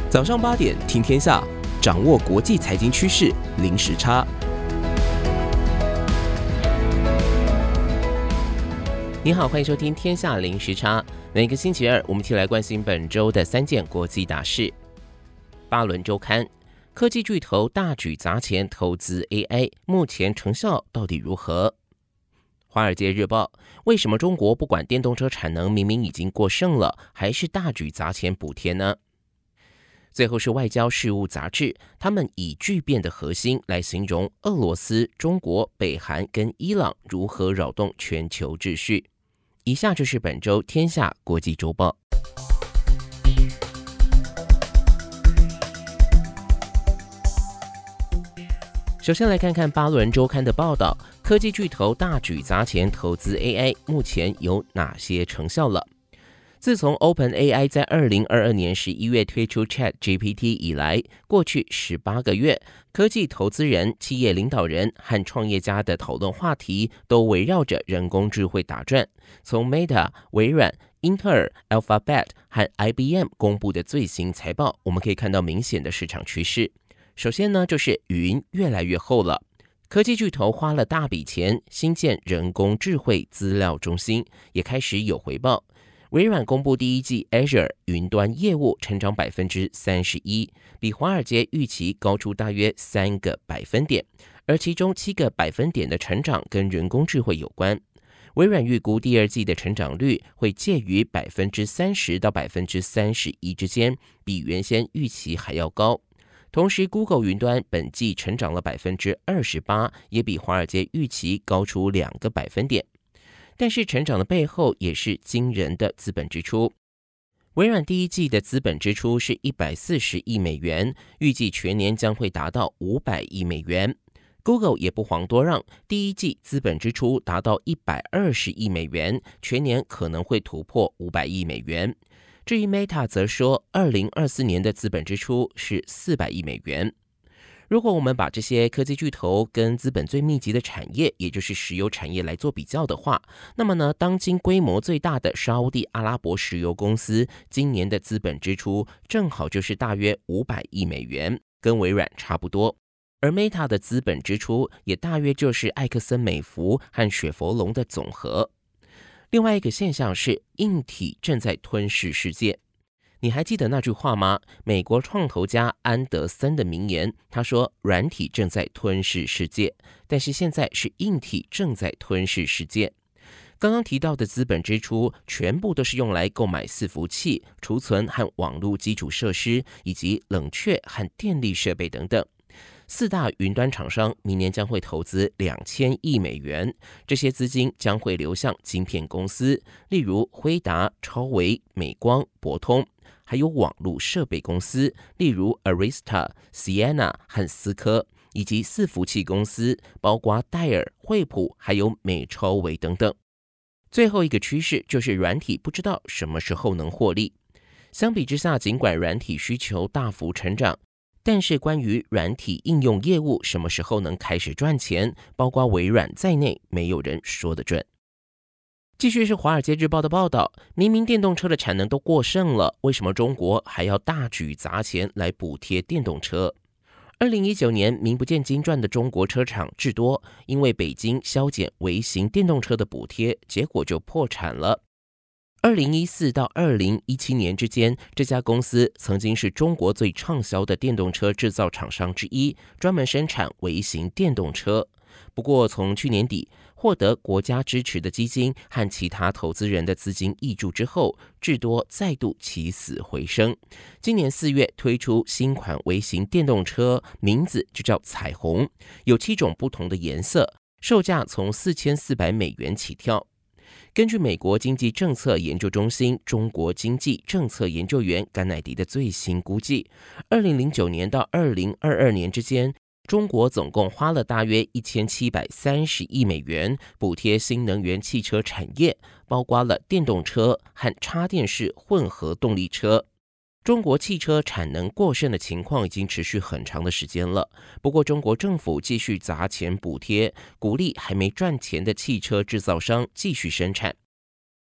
早上8点听天下，掌握国际财经趋势，零时差。你好，欢迎收听天下零时差。每个星期二，我们一起来关心本周的3件国际大事。巴伦周刊：科技巨头大举砸钱投资 AI， 目前成效到底如何？华尔街日报：为什么中国不管电动车产能明明已经过剩了，还是大举砸钱补贴呢？最后是外交事务杂志，他们以巨变的核心来形容俄罗斯、中国、北韩跟伊朗如何扰动全球秩序。以下就是本周天下国际周报。首先来看看巴伦周刊的报道，科技巨头大举砸钱投资 AI， 目前有哪些成效了？自从 OpenAI 在2022年11月推出 ChatGPT 以来，过去18个月，科技投资人、企业领导人和创业家的讨论话题都围绕着人工智慧打转。从 Meta、微软、英特尔、Alphabet 和 IBM 公布的最新财报，我们可以看到明显的市场趋势。首先呢，就是云越来越厚了。科技巨头花了大笔钱新建人工智慧资料中心，也开始有回报。微软公布第一季 Azure 云端业务成长 31%， 比华尔街预期高出大约3个百分点，而其中7个百分点的成长跟人工智慧有关。微软预估第二季的成长率会介于 30% 到 31% 之间，比原先预期还要高。同时 Google 云端本季成长了 28%， 也比华尔街预期高出2个百分点。但是成长的背后也是惊人的资本支出。微软第一季的资本支出是140亿美元，预计全年将会达到500亿美元。Google 也不遑多让，第一季资本支出达到120亿美元，全年可能会突破500亿美元。至于 Meta 则说2024年的资本支出是400亿美元。如果我们把这些科技巨头跟资本最密集的产业，也就是石油产业来做比较的话，那么呢，当今规模最大的沙地阿拉伯石油公司今年的资本支出正好就是大约500亿美元，跟微软差不多。而 Meta 的资本支出也大约就是埃克森美孚和雪佛龙的总和。另外一个现象是，硬体正在吞噬世界。你还记得那句话吗？美国创投家安德森的名言，他说软体正在吞噬世界，但是现在是硬体正在吞噬世界。刚刚提到的资本支出全部都是用来购买伺服器、储存和网络基础设施，以及冷却和电力设备等等。4大云端厂商明年将会投资2000亿美元，这些资金将会流向晶片公司，例如辉达、超微、美光、博通，还有网络设备公司，例如 Arista、Ciena 和思科，以及伺服器公司，包括戴尔、惠普，还有美超微等等。最后一个趋势就是软体不知道什么时候能获利。相比之下，尽管软体需求大幅成长，但是关于软体应用业务什么时候能开始赚钱，包括微软在内，没有人说得准。继续是华尔街日报的报道，明明电动车的产能都过剩了，为什么中国还要大举砸钱来补贴电动车？2019年名不见经传的中国车厂智多，因为北京削减微型电动车的补贴，结果就破产了。2014到2017年之间，这家公司曾经是中国最畅销的电动车制造厂商之一，专门生产微型电动车。不过从去年底获得国家支持的基金和其他投资人的资金挹注之后，智多再度起死回生。今年4月推出新款微型电动车，名字就叫彩虹，有7种不同的颜色，售价从4400美元起跳。根据美国经济政策研究中心中国经济政策研究员甘乃迪的最新估计，2009年到2022年之间，中国总共花了大约1730亿美元补贴新能源汽车产业，包括了电动车和插电式混合动力车。中国汽车产能过剩的情况已经持续很长的时间了，不过中国政府继续砸钱补贴，鼓励还没赚钱的汽车制造商继续生产。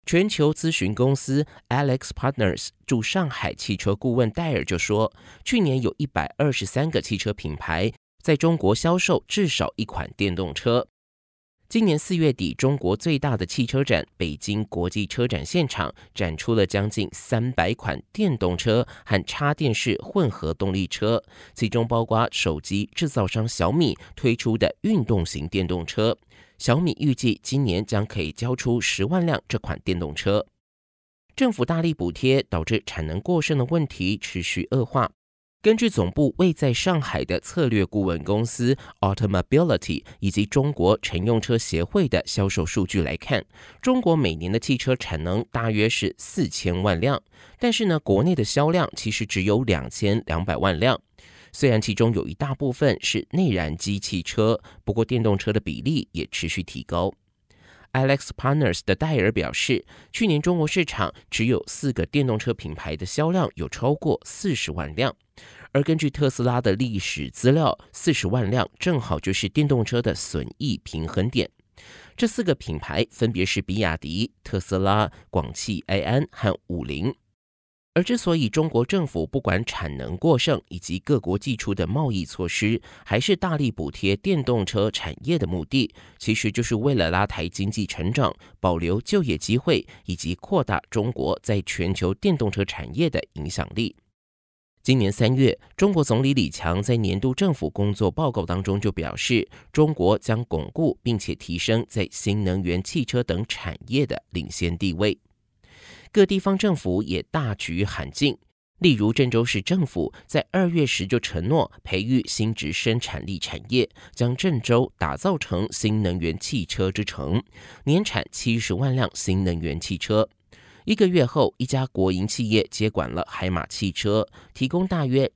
全球咨询公司 AlixPartners 驻上海汽车顾问戴尔就说，去年有123个汽车品牌在中国销售至少一款电动车。今年4月底，中国最大的汽车展北京国际车展现场展出了将近300款电动车和插电式混合动力车，其中包括手机制造商小米推出的运动型电动车。小米预计今年将可以交出10万辆这款电动车。政府大力补贴导致产能过剩的问题持续恶化。根据总部位在上海的策略顾问公司 Automobility 以及中国乘用车协会的销售数据来看，中国每年的汽车产能大约是4000万辆，但是呢，国内的销量其实只有2200万辆。虽然其中有一大部分是内燃机汽车，不过电动车的比例也持续提高。AlixPartners 的戴尔表示，去年中国市场只有4个电动车品牌的销量有超过40万辆，而根据特斯拉的历史资料，40万辆正好就是电动车的损益平衡点。这4个品牌分别是比亚迪、特斯拉、广汽埃安和五菱。而之所以中国政府不管产能过剩以及各国祭出的贸易措施，还是大力补贴电动车产业的目的，其实就是为了拉抬经济成长，保留就业机会，以及扩大中国在全球电动车产业的影响力。今年3月，中国总理李强在年度政府工作报告当中就表示，中国将巩固并且提升在新能源汽车等产业的领先地位。各地方政府也大举喊进，例如郑州市政府在2月时就承诺培育新质生产力产业，将郑州打造成新能源汽车之城，年产70万辆新能源汽车。1个月后，一家国营企业接管了海马汽车，提供大约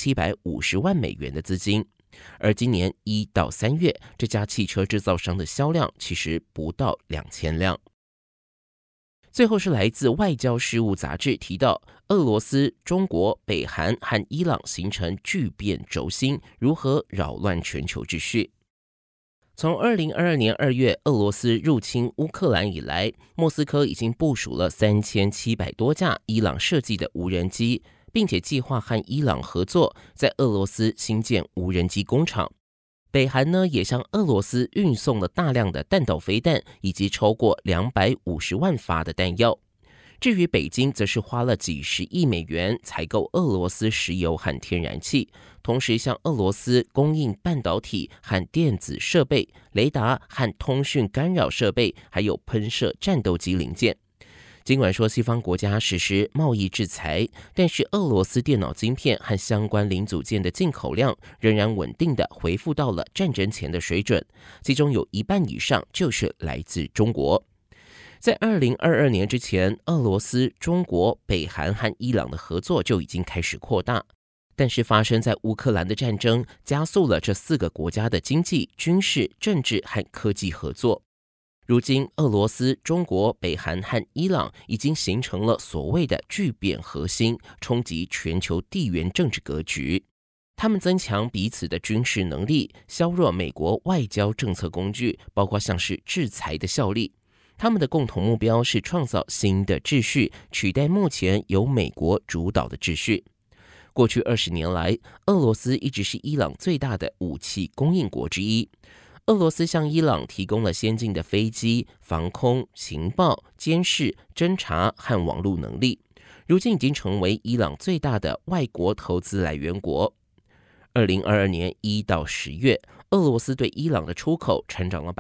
2750万美元的资金。而今年1到3月，这家汽车制造商的销量其实不到2000辆。最后是来自外交事务杂志提到，俄罗斯、中国、北韩和伊朗形成巨变轴心，如何扰乱全球秩序。从2022年2月俄罗斯入侵乌克兰以来，莫斯科已经部署了3700多架伊朗设计的无人机，并且计划和伊朗合作，在俄罗斯新建无人机工厂。北韩呢，也向俄罗斯运送了大量的弹道飞弹，以及超过250万发的弹药。至于北京，则是花了几十亿美元采购俄罗斯石油和天然气，同时向俄罗斯供应半导体和电子设备、雷达和通讯干扰设备，还有喷射战斗机零件。尽管说西方国家实施贸易制裁，但是俄罗斯电脑晶片和相关零组件的进口量仍然稳定的恢复到了战争前的水准，其中有1半以上就是来自中国。在2022年之前，俄罗斯、中国、北韩和伊朗的合作就已经开始扩大，但是发生在乌克兰的战争加速了这4个国家的经济、军事、政治和科技合作。如今，俄罗斯、中国、北韩和伊朗已经形成了所谓的巨变核心，冲击全球地缘政治格局。他们增强彼此的军事能力，削弱美国外交政策工具，包括像是制裁的效力。他们的共同目标是创造新的秩序，取代目前由美国主导的秩序。过去20年来，俄罗斯一直是伊朗最大的武器供应国之一。俄罗斯向伊朗提供了先进的飞机、防空、情报、监视、侦察和网络能力，如今已经成为伊朗最大的外国投资来源国。2022年1到10月，俄罗斯对伊朗的出口成长了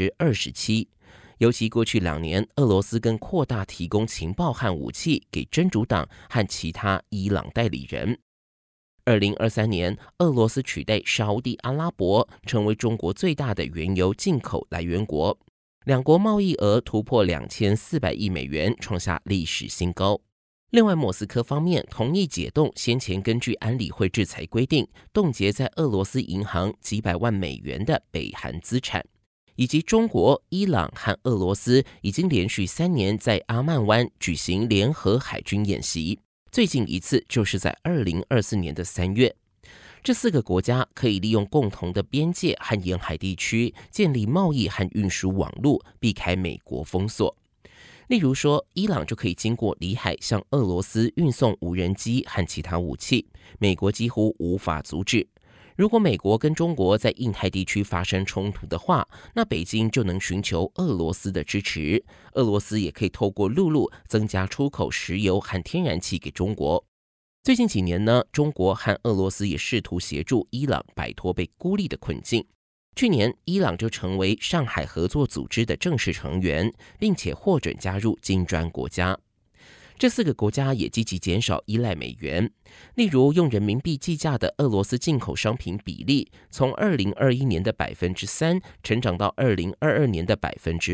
27%，尤其过去2年，俄罗斯更扩大提供情报和武器给真主党和其他伊朗代理人。2023年，俄罗斯取代沙烏地阿拉伯成为中国最大的原油进口来源国，两国贸易额突破2400亿美元，创下历史新高。另外，莫斯科方面同意解冻先前根据安理会制裁规定冻结在俄罗斯银行几百万美元的北韩资产，以及中国、伊朗和俄罗斯已经连续3年在阿曼湾举行联合海军演习。最近一次就是在2024年的3月，这4个国家可以利用共同的边界和沿海地区建立贸易和运输网络，避开美国封锁。 例如说，伊朗就可以经过里海向俄罗斯运送无人机和其他武器，美国几乎无法阻止。如果美国跟中国在印太地区发生冲突的话，那北京就能寻求俄罗斯的支持，俄罗斯也可以透过陆路增加出口石油和天然气给中国。最近几年呢，中国和俄罗斯也试图协助伊朗摆脱被孤立的困境。去年，伊朗就成为上海合作组织的正式成员，并且获准加入金砖国家。这4个国家也积极减少依赖美元，例如用人民币计价的俄罗斯进口商品比例，从2021年的 3% 成长到2022年的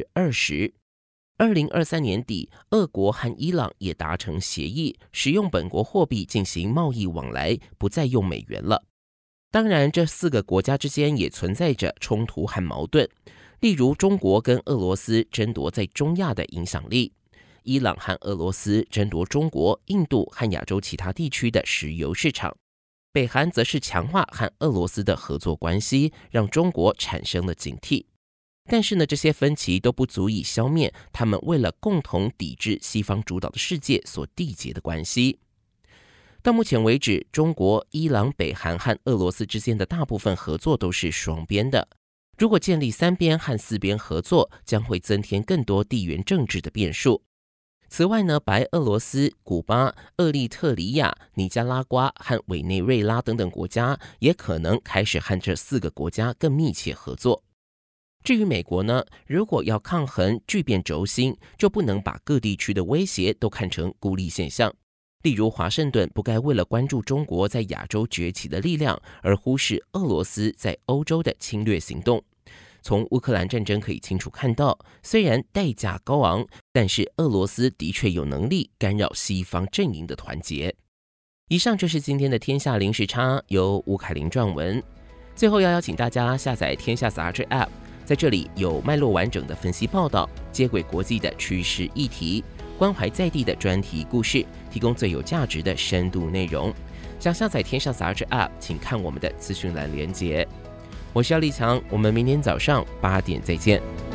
20%。2023年底，俄国和伊朗也达成协议，使用本国货币进行贸易往来，不再用美元了。当然，这4个国家之间也存在着冲突和矛盾，例如中国跟俄罗斯争夺在中亚的影响力，伊朗和俄罗斯争夺中国、印度和亚洲其他地区的石油市场，北韩则是强化和俄罗斯的合作关系，让中国产生了警惕。但是呢，这些分歧都不足以消灭他们为了共同抵制西方主导的世界所缔结的关系。到目前为止，中国、伊朗、北韩和俄罗斯之间的大部分合作都是双边的。如果建立3边和4边合作，将会增添更多地缘政治的变数。此外呢，白俄罗斯、古巴、厄立特里亚、尼加拉瓜和委内瑞拉等等国家也可能开始和这4个国家更密切合作。至于美国呢，如果要抗衡巨变轴心，就不能把各地区的威胁都看成孤立现象。例如，华盛顿不该为了关注中国在亚洲崛起的力量，而忽视俄罗斯在欧洲的侵略行动。从乌克兰战争可以清楚看到，虽然代价高昂，但是俄罗斯的确有能力干扰西方阵营的团结。以上就是今天的天下零时差，由吴凯琳撰文。最后要邀请大家下载天下杂志 App， 在这里有脉络完整的分析报道，接轨国际的趋势议题，关怀在地的专题故事，提供最有价值的深度内容。想下载天下杂志 App， 请看我们的资讯栏连结。我是廖立强，我们明天早上8点再见。